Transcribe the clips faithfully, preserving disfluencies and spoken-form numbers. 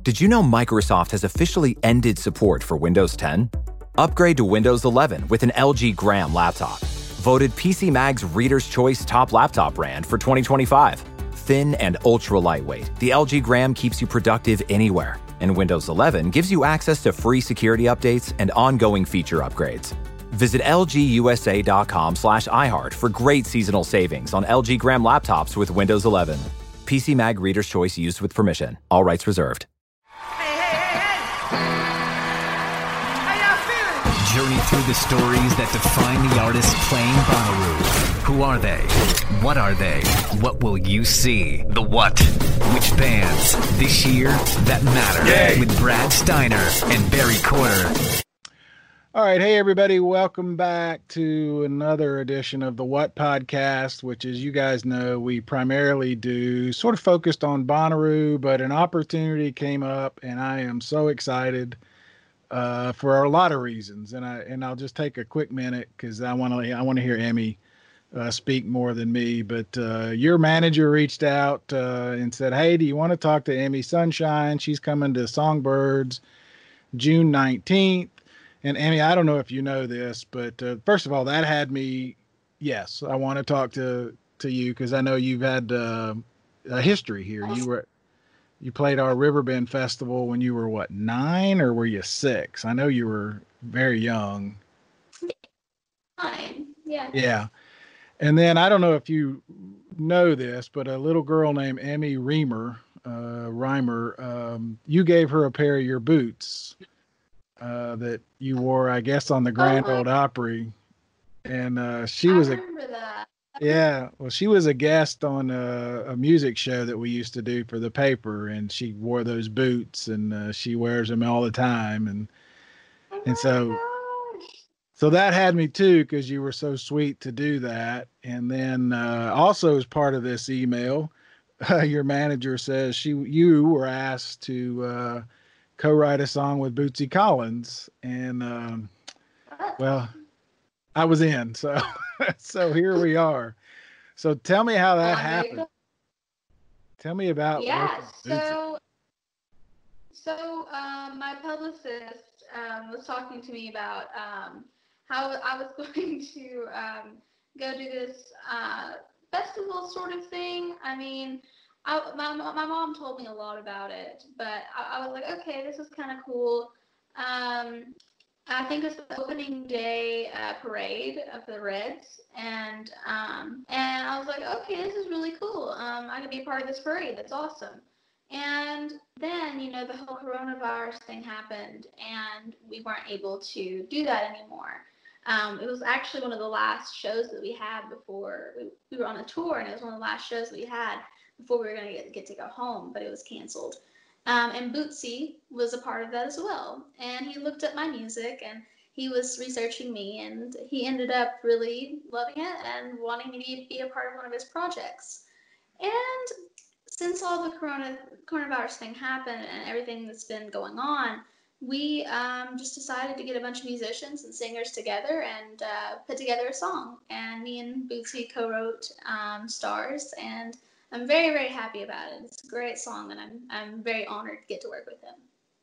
Did you know Microsoft has officially ended support for Windows ten? Upgrade to Windows eleven with an L G Gram laptop. Voted P C Mag's Reader's Choice Top Laptop Brand for twenty twenty-five. Thin and ultra lightweight, the L G Gram keeps you productive anywhere. And Windows eleven gives you access to free security updates and ongoing feature upgrades. Visit lgusa.com slash iHeart for great seasonal savings on L G Gram laptops with Windows eleven. P C Mag Reader's Choice used with permission. All rights reserved. Journey through the stories that define the artists playing Bonnaroo. Who are they? What are they? What will you see? The what? Which bands? This year, that matter. Yay. With Brad Steiner and Barry Corder. All right. Hey, everybody. Welcome back to another edition of the What Podcast, which, as you guys know, we primarily do sort of focused on Bonnaroo, but an opportunity came up and I am so excited. Uh, for a lot of reasons, and I and I'll just take a quick minute because I want to I want to hear Emmy uh, speak more than me. But uh, your manager reached out uh, and said, "Hey, do you want to talk to Emmy Sunshine? She's coming to Songbirds June nineteenth." And Emmy, I don't know if you know this, but uh, first of all, that had me. Yes, I want to talk to to you because I know you've had uh, a history here. You were. You played our Riverbend Festival when you were, what, nine or were you six? I know you were very young. Nine, yeah. Yeah. And then I don't know if you know this, but a little girl named Emmy Reamer, uh, Reimer, um, you gave her a pair of your boots uh, that you wore, I guess, on the Grand Oh, Ole Opry. And uh, she I was a... remember that. Yeah, well, she was a guest on a, a music show that we used to do for the paper, and she wore those boots, and uh, she wears them all the time, and Oh and my so gosh. so that had me too, because you were so sweet to do that. And then uh, also as part of this email, uh, your manager says she you were asked to uh, co-write a song with Bootsy Collins, and um, well, I was in, so so here we are. So tell me how that Um, happened. Tell me about Yeah, working with Bootsy. so so um, my publicist um, was talking to me about um, how I was going to um, go do this uh, festival sort of thing. I mean, I, my my mom told me a lot about it, but I, I was like, okay, this is kind of cool. Um, I think it's the opening day uh, parade of the Reds, and um, and I was like, okay, this is really cool. Um, I could be a part of this parade. That's awesome. And then, you know, the whole coronavirus thing happened, and we weren't able to do that anymore. Um, it was actually one of the last shows that we had before we, we were on a tour, and it was one of the last shows that we had before we were going to get, get to go home, but it was canceled. Um, and Bootsy was a part of that as well. And he looked at my music and he was researching me, and he ended up really loving it and wanting me to be a part of one of his projects. And since all the corona coronavirus thing happened and everything that's been going on, we um, just decided to get a bunch of musicians and singers together and uh, put together a song. And me and Bootsy co-wrote um, Stars, and I'm very, very happy about it. It's a great song, and I'm I'm very honored to get to work with him.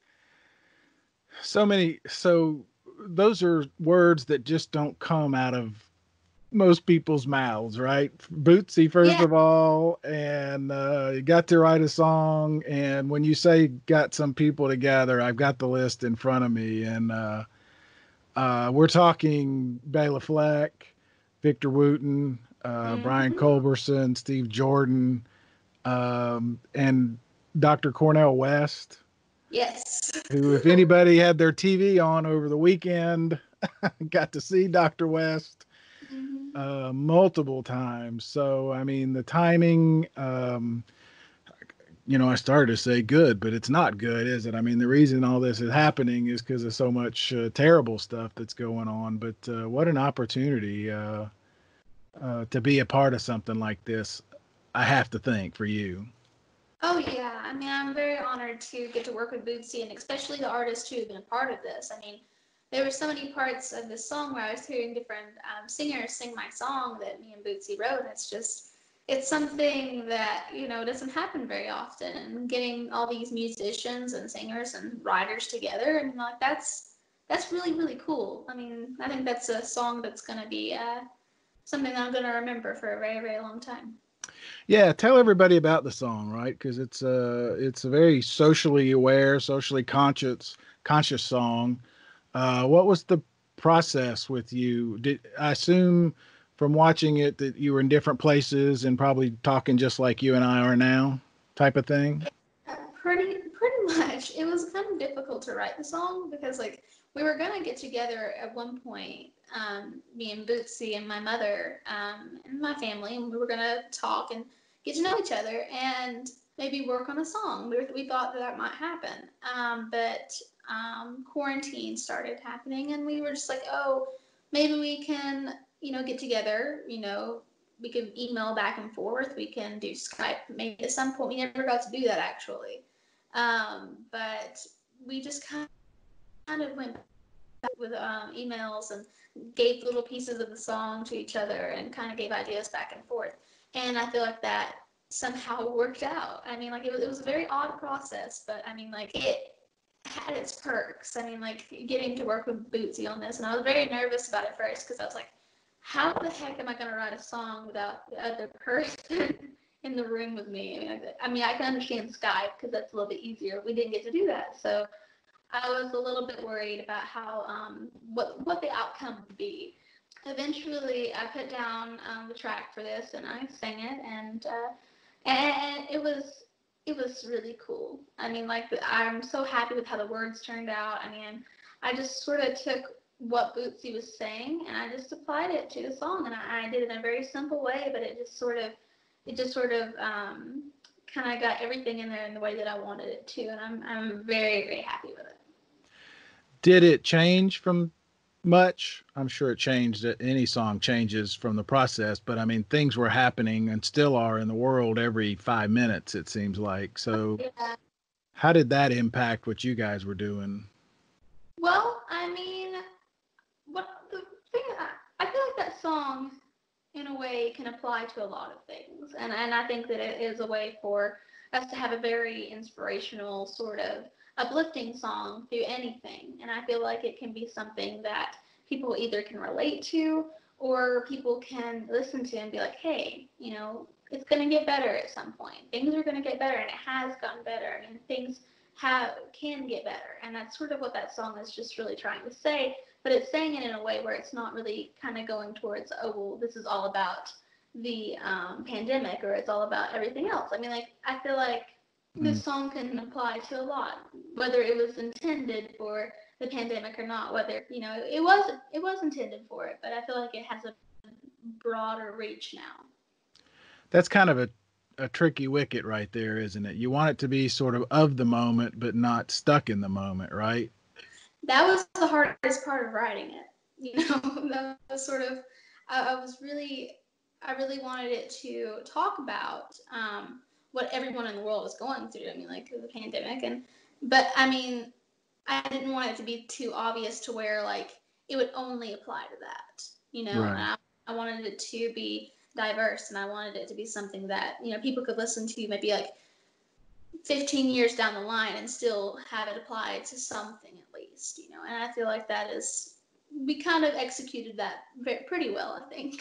So many, so those are words that just don't come out of most people's mouths, right? Bootsy, first Yeah. of all, and uh, you got to write a song. And when you say got some people together, I've got the list in front of me, and uh, uh, we're talking Bela Fleck, Victor Wooten, uh, Mm-hmm. Brian Culberson, Steve Jordan, um, and Doctor Cornel West, Yes. who, if anybody had their T V on over the weekend, got to see Doctor West Mm-hmm. uh, multiple times. So, I mean, the timing, um, you know, I started to say good, but it's not good, is it? I mean, the reason all this is happening is because of so much uh, terrible stuff that's going on. But uh, what an opportunity uh, uh, to be a part of something like this, I have to think, for you. Oh yeah, I mean, I'm very honored to get to work with Bootsy, and especially the artists who have been a part of this. I mean, there were so many parts of this song where I was hearing different um, singers sing my song that me and Bootsy wrote, and it's just, it's something that, you know, doesn't happen very often. And getting all these musicians and singers and writers together, and like that's that's really, really cool. I mean, I think that's a song that's going to be uh, something that I'm going to remember for a very, very long time. Yeah, tell everybody about the song, right? Because it's a it's a very socially aware, socially conscious conscious song. Uh, what was the process with you? Did I assume from watching it that you were in different places and probably talking just like you and I are now, type of thing? Uh, pretty pretty much. It was kind of difficult to write the song because like we were gonna get together at one point, um, me and Bootsy and my mother um, and my family, and we were gonna talk and get to know each other and maybe work on a song. We, were, we thought that that might happen, um, but um, quarantine started happening, and we were just like, oh, maybe we can, you know, get together. You know, we can email back and forth. We can do Skype. Maybe at some point, we never got to do that actually, um, but we just kind of went back with um, emails and gave little pieces of the song to each other and kind of gave ideas back and forth. And I feel like that somehow worked out. I mean, like it was, it was a very odd process, but I mean, like it had its perks. I mean, like getting to work with Bootsy on this, and I was very nervous about it first because I was like, how the heck am I going to write a song without the other person in the room with me? I mean, I, I mean, I can understand Skype because that's a little bit easier. We didn't get to do that, so I was a little bit worried about how um, what what the outcome would be. Eventually, I put down um, the track for this and I sang it, and uh, and it was it was really cool. I mean, like I'm so happy with how the words turned out. I mean, I just sort of took what Bootsy was saying and I just applied it to the song, and I, I did it in a very simple way, but it just sort of it just sort of um, kind of got everything in there in the way that I wanted it to, and I'm I'm very very happy with it. Did it change from much? I'm sure it changed. Any song changes from the process, but I mean, things were happening and still are in the world every five minutes, it seems like. So Yeah. how did that impact what you guys were doing? Well, I mean, what the thing I, I feel like that song in a way can apply to a lot of things, and and I think that it is a way for us to have a very inspirational sort of uplifting song through anything, and I feel like it can be something that people either can relate to or people can listen to and be like, hey, you know, it's going to get better at some point. Things are going to get better, and it has gotten better. I mean, things have can get better, and that's sort of what that song is just really trying to say, but it's saying it in a way where it's not really kind of going towards, oh, well, this is all about the um, pandemic or it's all about everything else. I mean, like, I feel like this song can apply to a lot, whether it was intended for the pandemic or not, whether, you know, it was, it was intended for it, but I feel like it has a broader reach now. That's kind of a, a tricky wicket right there, isn't it? You want it to be sort of of the moment, but not stuck in the moment, right? That was the hardest part of writing it. You know, that was sort of, I, I was really, I really wanted it to talk about um, what everyone in the world was going through. I mean, like the pandemic, and but I mean, I didn't want it to be too obvious to where like it would only apply to that. You know, Right. and I, I wanted it to be diverse, and I wanted it to be something that, you know, people could listen to maybe like fifteen years down the line and still have it applied to something at least, you know. And I feel like that is, we kind of executed that very, pretty well, I think.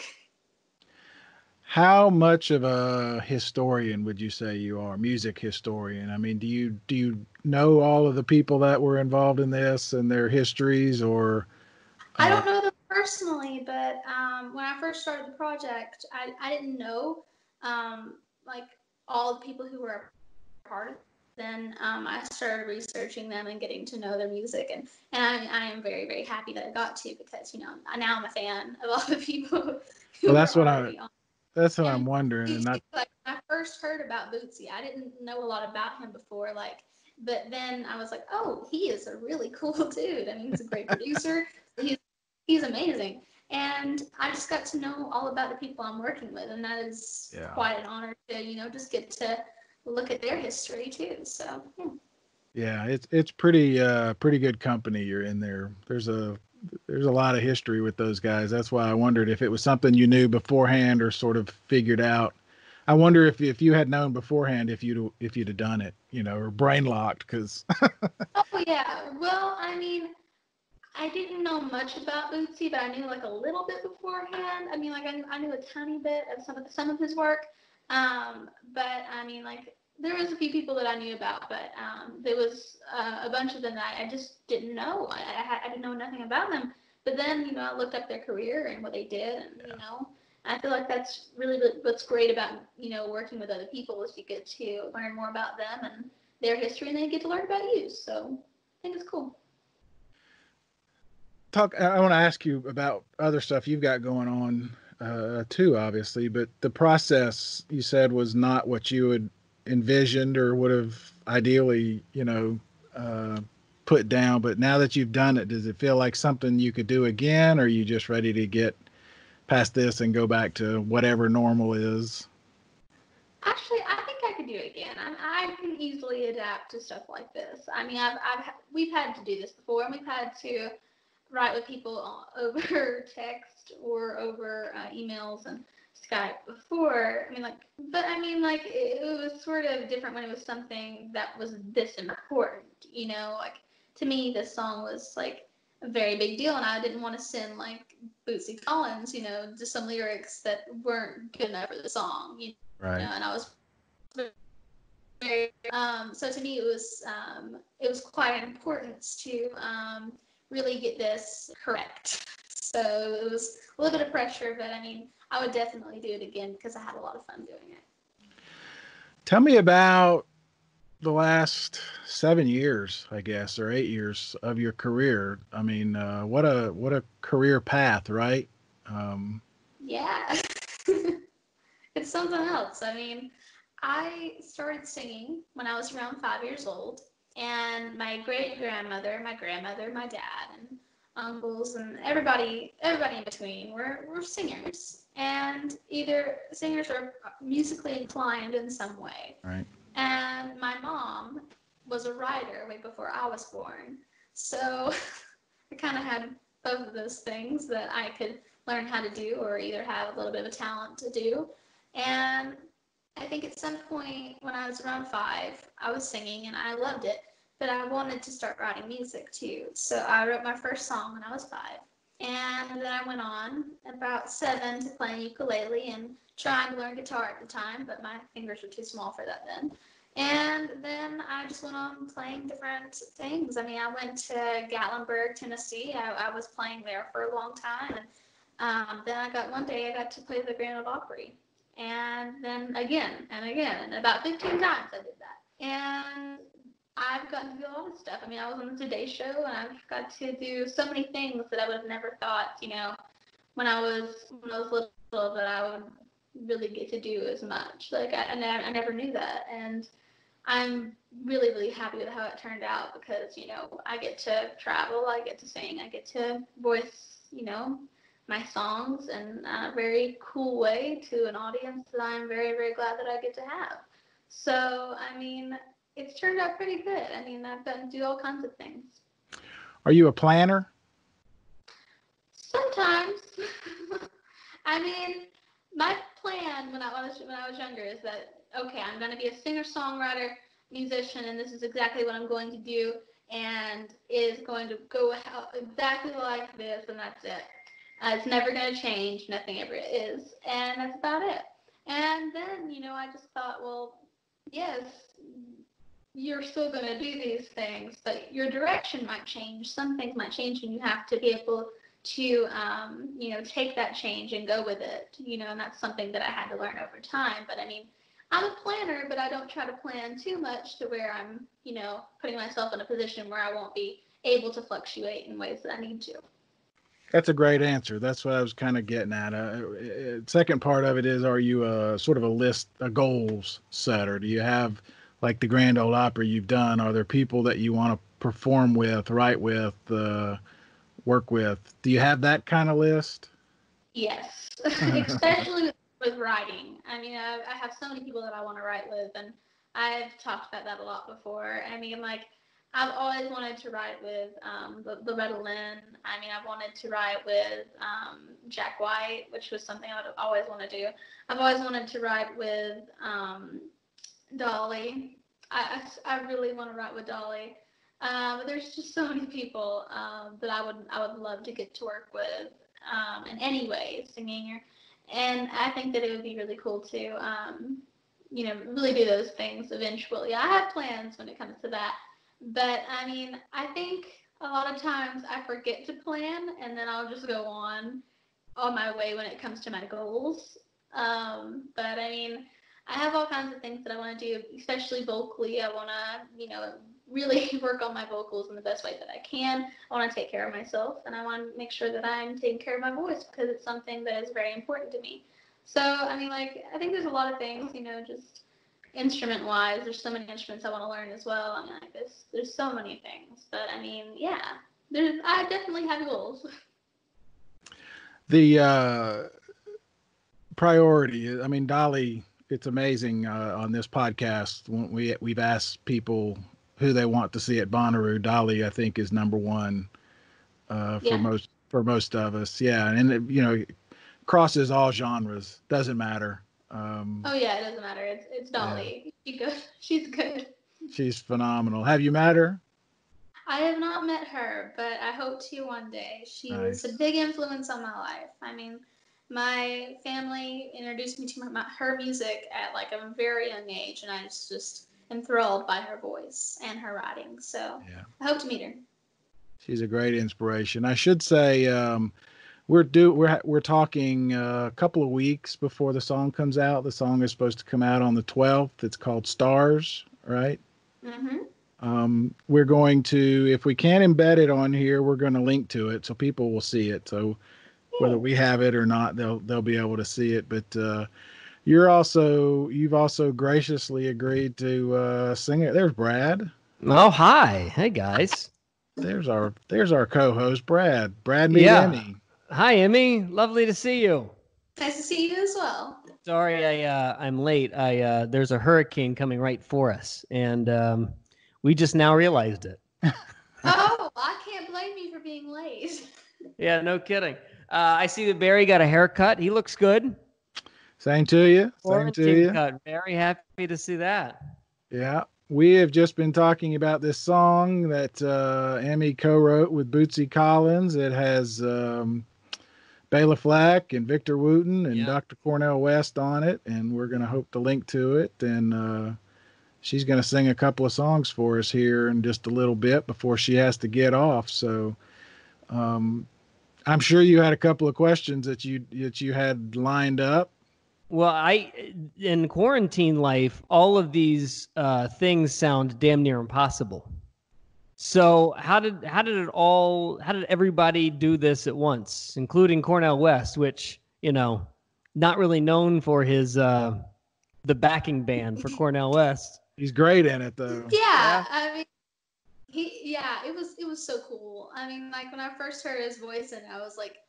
How much of a historian would you say you are? Music historian. I mean, do you do you know all of the people that were involved in this and their histories, or? I Uh, don't know them personally, but um, when I first started the project, I, I didn't know um, like all the people who were a part of it. Then um, I started researching them and getting to know their music, and, and I, I am very, very happy that I got to, because, you know, now I'm a fan of all the people who well, were that's what I already on. that's what I'm And wondering, and Bootsy, that like when I first heard about Bootsy, I didn't know a lot about him before, like, but then I was like, oh, he is a really cool dude. I mean, he's a great producer. He's he's amazing. And I just got to know all about the people I'm working with, and that is yeah. quite an honor to, you know, just get to look at their history too. So yeah. Yeah, it's it's pretty uh pretty good company you're in there. There's a there's a lot of history with those guys. That's why I wondered if it was something you knew beforehand or sort of figured out. I wonder if if you had known beforehand if you'd if you'd have done it, you know, or brain locked, because Oh yeah. Well, I mean, I didn't know much about Bootsy, but I knew like a little bit beforehand. I mean, like I knew, I knew a tiny bit of some of the, some of his work. Um, but I mean, like there was a few people that I knew about, but um, there was uh, a bunch of them that I just didn't know. I, I, had, I didn't know nothing about them. But then, you know, I looked up their career and what they did, and you know, I feel like that's really, really what's great about you know working with other people is you get to learn more about them and their history, and then you get to learn about you. So I think it's cool. talk. I want to ask you about other stuff you've got going on uh, too, obviously. But the process you said was not what you had envisioned or would have ideally, you know, uh, put down. But now that you've done it, does it feel like something you could do again, or are you just ready to get past this and go back to whatever normal is? Actually, I think I could do it again. I, I can easily adapt to stuff like this. I mean, I've, I've we've had to do this before, and we've had to write with people over text or over uh, emails and Skype before. I mean, like, but I mean, like, it, it was sort of different when it was something that was this important. You know, like to me, this song was like a very big deal, and I didn't want to send like Bootsy Collins, you know, just some lyrics that weren't good enough for the song. You Right. know, and I was very, um, so to me it was um, it was quite an importance to um, really get this correct. So it was a little bit of pressure, but I mean, I would definitely do it again because I had a lot of fun doing it. Tell me about the last seven years, I guess, or eight years of your career. I mean, uh, what a what a career path, right? Um, Yeah. It's something else. I mean, I started singing when I was around five years old, and my great grandmother, my grandmother, my dad, and uncles, and everybody, everybody in between were, were singers, and either singers or musically inclined in some way. right. And my mom was a writer way before I was born, so I kind of had both of those things that I could learn how to do, or either have a little bit of a talent to do. And I think at some point when I was around five, I was singing and I loved it, but I wanted to start writing music too. So I wrote my first song when I was five. And then I went on about seven to playing ukulele and trying to learn guitar at the time, but my fingers were too small for that then. And then I just went on playing different things. I mean, I went to Gatlinburg, Tennessee. I, I was playing there for a long time. And um, then I got one day I got to play the Grand Ole Opry. And then again and again. And about fifteen times I did that. And I've gotten to do a lot of stuff. I mean, I was on the Today Show, and I've got to do so many things that I would have never thought, you know, when I was when I was little, that I would really get to do as much. Like I, I, never, I never knew that, and I'm really, really happy with how it turned out because, you know, I get to travel, I get to sing, I get to voice, you know, my songs in a very cool way to an audience that I'm very, very glad that I get to have. So, I mean, it's turned out pretty good. I mean, I've gotten to do all kinds of things. Are you a planner? Sometimes. I mean, my plan when I was when I was younger is that, okay, I'm going to be a singer-songwriter, musician, and this is exactly what I'm going to do, and it is going to go exactly like this, and that's it. Uh, it's never going to change. Nothing ever is, and that's about it. And then, you know, I just thought, well, yes, you're still going to do these things, but your direction might change. Some things might change, and you have to be able to, um, you know, take that change and go with it, you know, and that's something that I had to learn over time. But I mean, I'm a planner, but I don't try to plan too much to where I'm, you know, putting myself in a position where I won't be able to fluctuate in ways that I need to. That's a great answer. That's what I was kind of getting at. Uh, second part of it is, are you a sort of a list, a goals setter? Do you have, like the Grand Ole Opry you've done, are there people that you want to perform with, write with, uh, work with? Do you have that kind of list? Yes, especially with, with writing. I mean, I, I have so many people that I want to write with, and I've talked about that a lot before. I mean, like, I've always wanted to write with um, the, the Loretta Lynn. I mean, I've wanted to write with um, Jack White, which was something I would always want to do. I've always wanted to write with um, Dolly. I, I, I really want to write with Dolly. Uh, but there's just so many people um, that I would I would love to get to work with um, in any way, singing or, and I think that it would be really cool to, um, you know, really do those things eventually. I have plans when it comes to that. But, I mean, I think a lot of times I forget to plan, and then I'll just go on on my way when it comes to my goals. Um, but, I mean, I have all kinds of things that I want to do, especially vocally. I want to, you know, really work on my vocals in the best way that I can. I want to take care of myself, and I want to make sure that I'm taking care of my voice because it's something that is very important to me. So, I mean, like, I think there's a lot of things, you know, just instrument-wise, there's so many instruments I want to learn as well. I mean, like this, there's so many things. But I mean, yeah, there's. I definitely have goals. The uh, priority. I mean, Dolly. It's amazing uh, on this podcast when we we've asked people who they want to see at Bonnaroo. Dolly, I think, is number one uh, for Yeah. most for most of us. Yeah, and it, you know, crosses all genres. Doesn't matter. Um, Oh yeah, it doesn't matter. It's it's Dolly. Yeah. She good. She's good. She's phenomenal. Have you met her? I have not met her, but I hope to one day. She Nice. was a big influence on my life. I mean, my family introduced me to my, my, her music at like a very young age, and I was just enthralled by her voice and her writing. So Yeah. I hope to meet her. She's a great inspiration. I should say um, we're do we're we're talking uh, a couple of weeks before the song comes out. The song is supposed to come out on the twelfth. It's called Stars, right? Mm-hmm. Um, we're going to, if we can't embed it on here, we're going to link to it so people will see it. So whether we have it or not, they'll they'll be able to see it. But uh, you're also you've also graciously agreed to uh, sing it. There's Brad. Oh, hi. Hey, guys. There's our there's our co-host, Brad. Brad meet Yeah. Emmy. Hi, Emmy. Lovely to see you. Nice to see you as well. Sorry, I uh, I'm late. I uh, there's a hurricane coming right for us, and um, we just now realized it. Oh, I can't blame you for being late. Yeah, no kidding. Uh, I see that Barry got a haircut. He looks good. Same to you. Same to Quarantine you. cut. Very happy to see that. Yeah. We have just been talking about this song that uh, Emmy co-wrote with Bootsy Collins. It has um, Bela Fleck and Victor Wooten and Yeah. Doctor Cornel West on it, and we're going to hope to link to it. And uh, she's going to sing a couple of songs for us here in just a little bit before she has to get off. So um, I'm sure you had a couple of questions that you that you had lined up. Well, I in quarantine life, all of these uh, things sound damn near impossible. So how did how did it all? How did everybody do this at once, including Cornel West, which you know, not really known for his uh, the backing band for Cornel West. He's great in it though. Yeah, Yeah. I mean, he yeah, it was it was so cool. I mean, like when I first heard his voice, and I was like,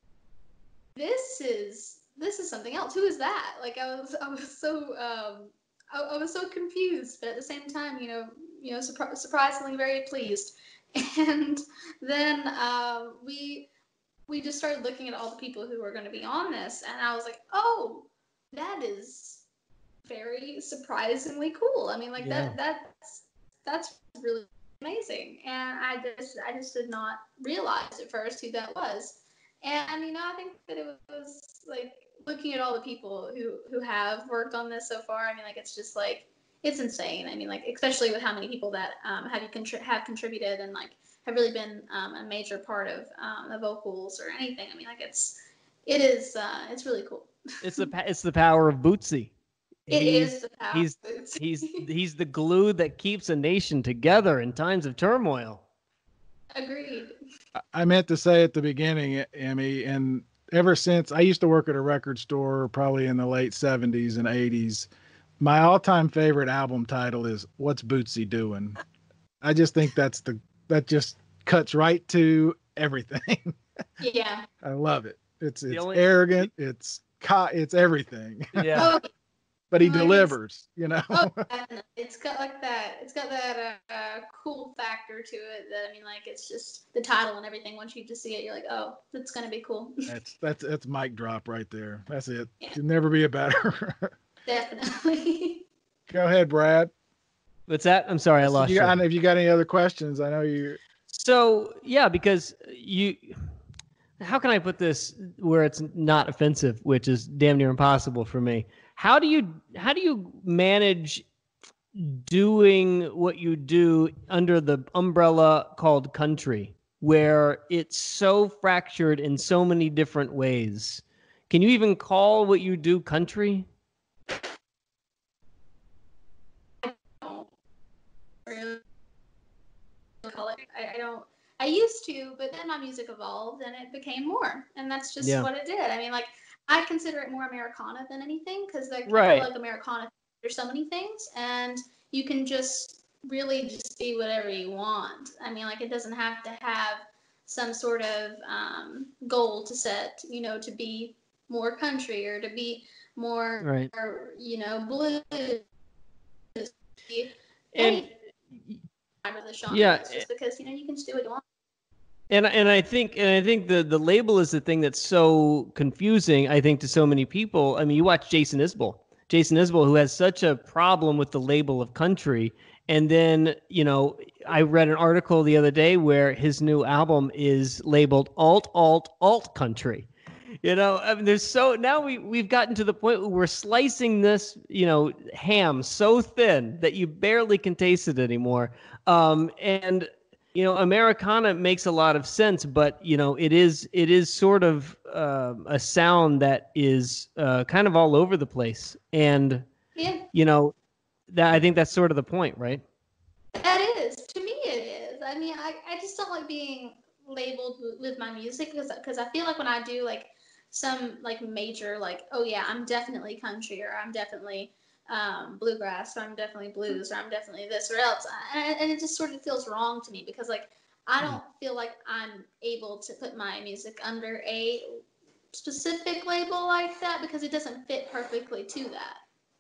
this is this is something else. Who is that? Like I was I was so um I, I was so confused, but at the same time, you know, you know, surpri- surprisingly very pleased. And then uh, we we just started looking at all the people who were going to be on this, and I was like, oh, that is very surprisingly cool. I mean, like Yeah. that that's that's really amazing, and I just I just did not realize at first who that was. And you know, I think that it was like looking at all the people who who have worked on this so far. I mean, like it's just like it's insane. I mean, like especially with how many people that um, have you contri- have contributed and like have really been um, a major part of um, the vocals or anything. I mean, like it's it is uh, it's really cool. It's the pa- it's the power of Bootsy. It He's- is the power. He's of Bootsy. he's he's the glue that keeps a nation together in times of turmoil. Agreed. I meant to say at the beginning, Emmy, and ever since I used to work at a record store, probably in the late seventies and eighties, my all-time favorite album title is "What's Bootsy Doing?" I just think that's the that just cuts right to everything. Yeah. I love it. It's The it's only- arrogant. It's co- it's everything. Yeah. Oh, but he Like, delivers, you know. Oh, definitely. It's got like that. It's got that uh, uh, cool factor to it. That I mean, like it's just the title and everything. Once you just see it, you're like, oh, it's gonna be cool. That's that's that's mic drop right there. That's it. Yeah. Could never be a better. Definitely. Go ahead, Brad. What's that? I'm sorry, I lost you. you. Got, if you got any other questions, I know you. So yeah, because you, how can I put this where it's not offensive, which is damn near impossible for me. How do you how do you manage doing what you do under the umbrella called country, where it's so fractured in so many different ways? Can you even call what you do country? Really call it. I, I don't. I used to, but then my music evolved and it became more, and that's just Yeah. what it did. I mean, like I consider it more Americana than anything because like Right. I feel like Americana, there's so many things, and you can just really just be whatever you want. I mean, like it doesn't have to have some sort of um, goal to set, you know, to be more country or to be more, Right. or, you know, blues. And The genre. yeah, It's just because you know you can just do what you want. And and I think and I think the the label is the thing that's so confusing, I think, to so many people. I mean, you watch Jason Isbell. Jason Isbell, who has such a problem with the label of country. And then, you know, I read an article the other day where his new album is labeled alt, alt, alt country. You know, I mean, there's so now we we've gotten to the point where we're slicing this, you know, ham so thin that you barely can taste it anymore. Um, and you know, Americana makes a lot of sense, but you know, it is it is sort of uh, a sound that is uh, kind of all over the place, and Yeah, you know, that I think that's sort of the point, right? that is. To me, it is. I mean, I, I just don't like being labeled with, with my music because because I feel like when I do like some like major like oh yeah I'm definitely country or I'm definitely um, bluegrass or I'm definitely blues or I'm definitely this or else and, and it just sort of feels wrong to me because like I don't feel like I'm able to put my music under a specific label like that because it doesn't fit perfectly to that.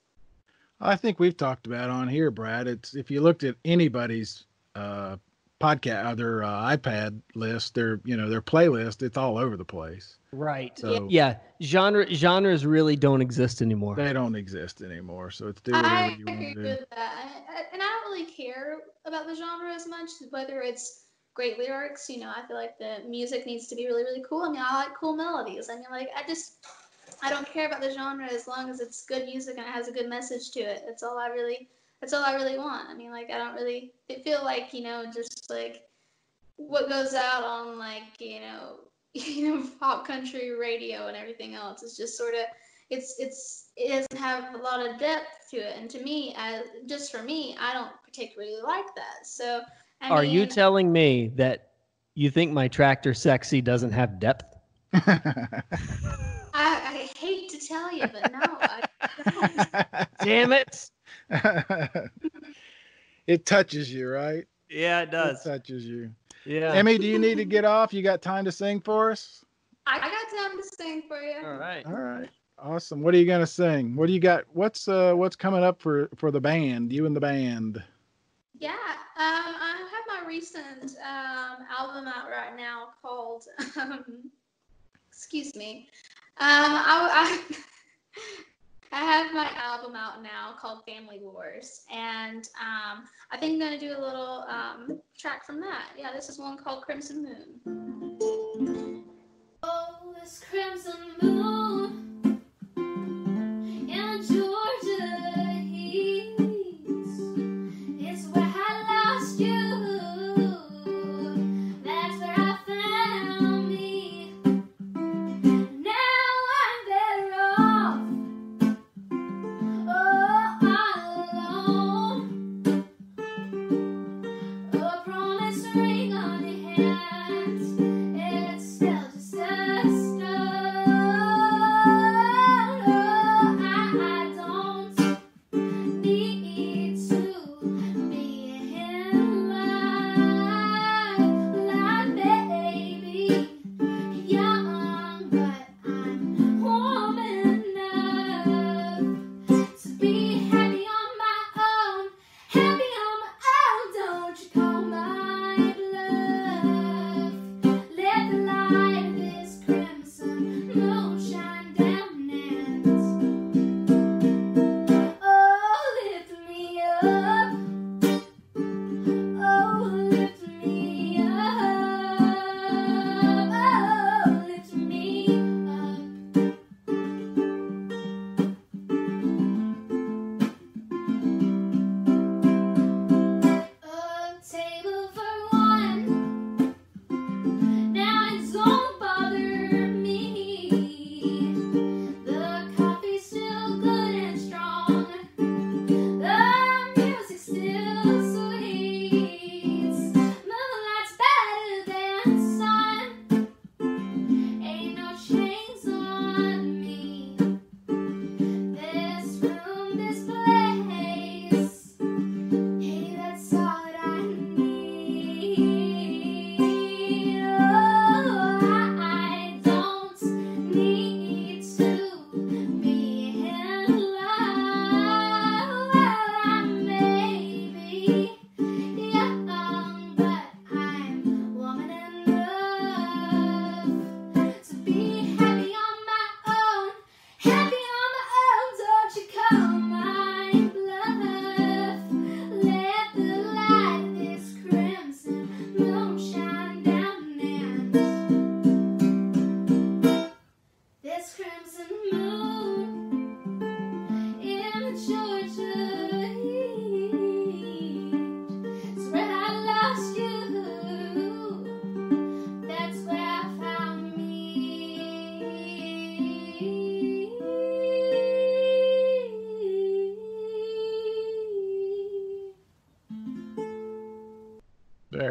I think we've talked about on here, Brad. It's if you looked at anybody's uh, podcast, uh, their uh, iPad list, their you know their playlist, it's all over the place. Right. So yeah, genre genres really don't exist anymore. they don't exist anymore. So it's do whatever I you want agree to do. with that, and, and I don't really care about the genre as much, whether it's great lyrics. You know, I feel like the music needs to be really, really cool. I mean, I like cool melodies. I mean, like I just, I don't care about the genre as long as it's good music and it has a good message to it. That's all I really, that's all I really want. I mean, like I don't really feel like you know just like what goes out on like you know. you know, pop country radio and everything else. It's just sort of, it's, it's, it doesn't have a lot of depth to it. And to me, as just for me, I don't particularly like that. So, I Are mean, you telling me that you think my Tractor Sexy doesn't have depth? I, I hate to tell you, but no, I don't. Damn it. It touches you, right? Yeah, it It does. touches you. Yeah. Emmy, do you need to get off? You got time to sing for us? I got time to sing for you. All right. All right. Awesome. What are you gonna sing? What do you got? What's uh what's coming up for for the band? You and the band. Yeah, um, I have my recent um, album out right now called, um, excuse me, um, I, I, I have my album out now called Family Wars, and um, I think I'm going to do a little um, track from that. Yeah, this is one called Crimson Moon. Oh, this crimson moon in Georgia heat. It's where I lost you. That's where I found me. Now I'm better off. Oh, all alone. A promise ring on your hand. It's still just a stone.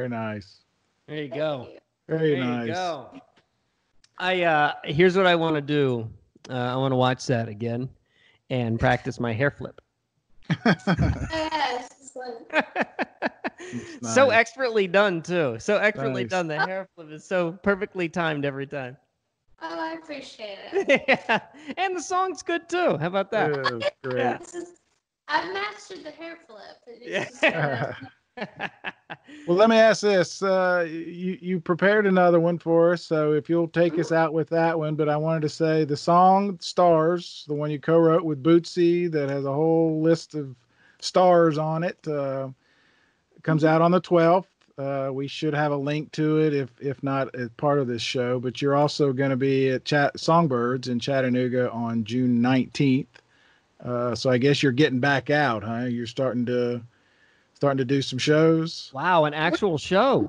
Very nice. There you Thank go. you. Very There nice. you go. I uh here's what I want to do. Uh, I want to watch that again and practice my hair flip. Yes. it's like- So nice. expertly done too. So expertly Nice. done. The hair flip is so perfectly timed every time. Oh, I appreciate it. Yeah. And the song's good too. How about that? Yeah, that's great. Yeah. This is, I've mastered the hair flip. It's Yeah. just, uh, Well, let me ask this. Uh, you, you prepared another one for us, so if you'll take us out with that one. But I wanted to say the song Stars, the one you co-wrote with Bootsy that has a whole list of stars on it, uh, comes out on the twelfth. Uh, we should have a link to it if if not as part of this show. But you're also going to be at Chat Songbirds in Chattanooga on June nineteenth. Uh, so I guess you're getting back out, huh? You're starting to starting to do some shows. Wow, an actual show.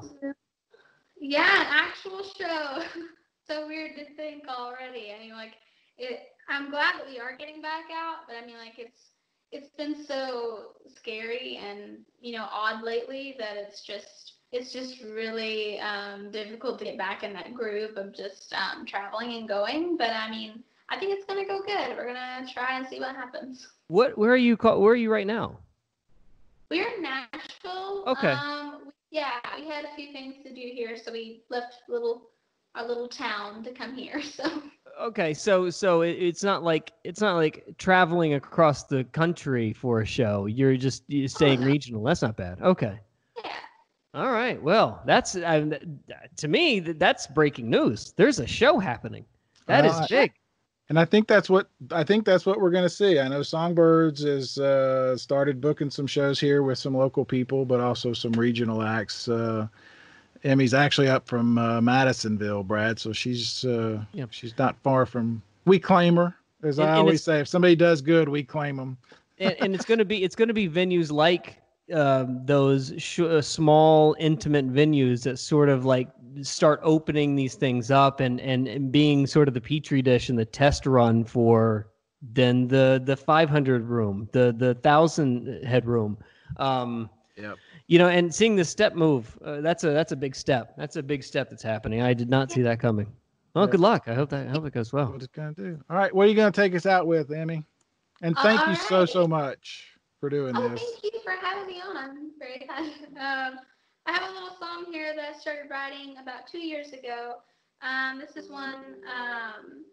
yeah, an actual show. So weird to think already. I mean, like, it. I'm glad that we are getting back out, but I mean, like, it's it's been so scary and you know odd lately that it's just it's just really um, difficult to get back in that groove of just um, traveling and going. But I mean, I think it's gonna go good. We're gonna try and see what happens. What where are you call, where are you right now? We're in Nashville. Okay. Um, yeah, we had a few things to do here, so we left little our little town to come here. So Okay, so so it, it's not like it's not like traveling across the country for a show. You're just you're staying no. regional. That's not bad. Okay. yeah, All right. Well, that's I, to me th- that's breaking news. There's a show happening. That Well, is I- big. And I think that's what I think that's what we're going to see. I know Songbirds has uh, started booking some shows here with some local people, but also some regional acts. Uh, Emmy's actually up from uh, Madisonville, Brad, so she's uh, Yep. she's not far from. We claim her, as And- I and always it's- say. If somebody does good, we claim them. and, and it's going to be it's going to be venues like um, those sh- uh, small intimate venues that sort of like start opening these things up and, and and being sort of the petri dish and the test run for then the the five hundred room, the the thousand head room. Um, Yep. you know, and seeing the step move, uh, that's a that's a big step. That's a big step that's happening. I did not see that coming. Well, Yep. good luck. I hope that I hope it goes well. What it's going to do. All right, what are you going to take us out with, Emmy? And thank All you so right. so much for doing oh, this. thank you for having me on. I'm very excited. Um, I have a little song here that I started writing about two years ago. Um, this is one um,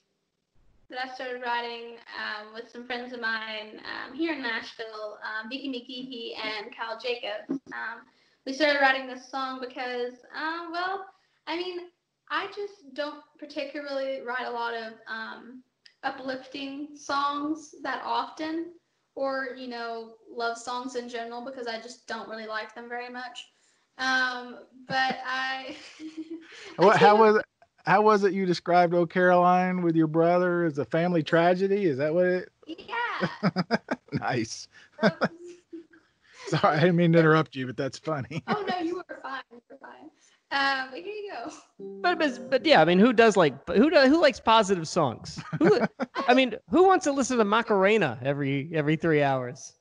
that I started writing um, with some friends of mine um, here in Nashville, um, Vicky McGeehee and Kyle Jacobs. Um, we started writing this song because, um, well, I mean, I just don't particularly write a lot of um, uplifting songs that often, or, you know, love songs in general, because I just don't really like them very much. Um, but I... I What, how came- was it? How was it you described "Oh Caroline" with your brother as a family tragedy? Is that what it? Yeah. Nice. Um, Sorry, I didn't mean to interrupt you, but that's funny. oh, no, you were fine. You were fine. Um, but here you go. But, but but yeah, I mean, who does like who do, who likes positive songs? Who, I mean, who wants to listen to Macarena every every three hours?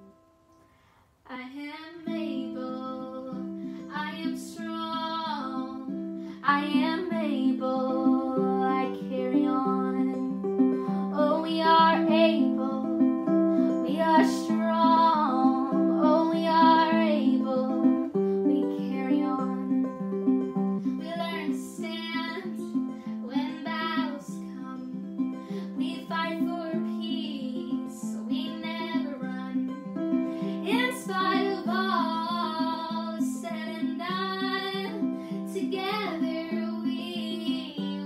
I am able, I am strong, I am able, I carry on. Oh, we are able, we are strong, oh, we are able, we carry on. We learn to stand when battles come, we fight for peace, we never run. In spite of all is said and done, together we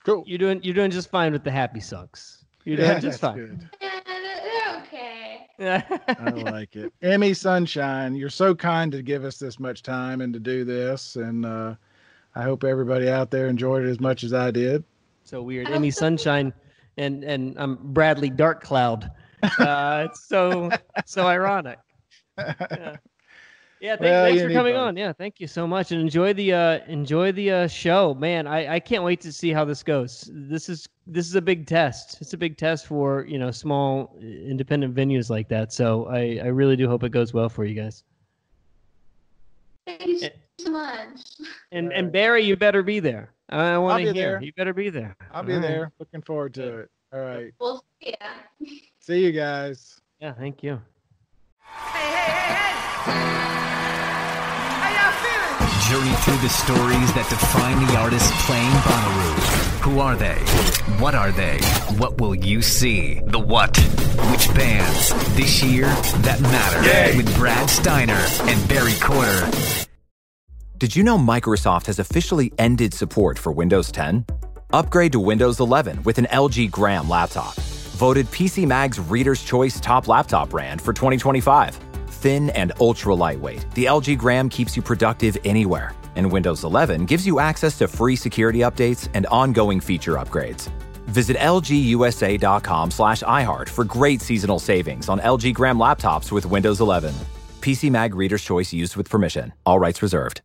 Cool. You're doing you're doing just fine with the happy sucks. You're doing Yeah, just that's fine. good. Yeah, they're okay. I like it. Emmy Sunshine, you're so kind to give us this much time and to do this. And uh, I hope everybody out there enjoyed it as much as I did. So weird. Emmy Sunshine and and um, Bradley Dark Cloud. Uh, it's so so ironic. Yeah. Yeah, thank, Well, thanks you for need coming both. on. Yeah, thank you so much, and enjoy the uh, enjoy the uh, show, man. I, I can't wait to see how this goes. This is this is a big test. It's a big test for you know small independent venues like that. So I, I really do hope it goes well for you guys. Thank you so much. And and Barry, you better be there. I want I'll to be hear. there. You better be there. I'll be All right. there. Looking forward to it. All right. We'll see ya. See you guys. Yeah, thank you. Journey through the stories that define the artists playing Bonnaroo. Who are they? What are they? What will you see? The what? Which bands? This year, that matter. Yay! With Brad Steiner and Barry Corder. Did you know Microsoft has officially ended support for Windows ten? Upgrade to Windows eleven with an L G Gram laptop. Voted P C Mag's Reader's Choice Top Laptop Brand for twenty twenty-five. Thin and ultra lightweight, the L G Gram keeps you productive anywhere. And Windows eleven gives you access to free security updates and ongoing feature upgrades. Visit lgusa.com slash iHeart for great seasonal savings on L G Gram laptops with Windows eleven. P C Mag Reader's Choice used with permission. All rights reserved.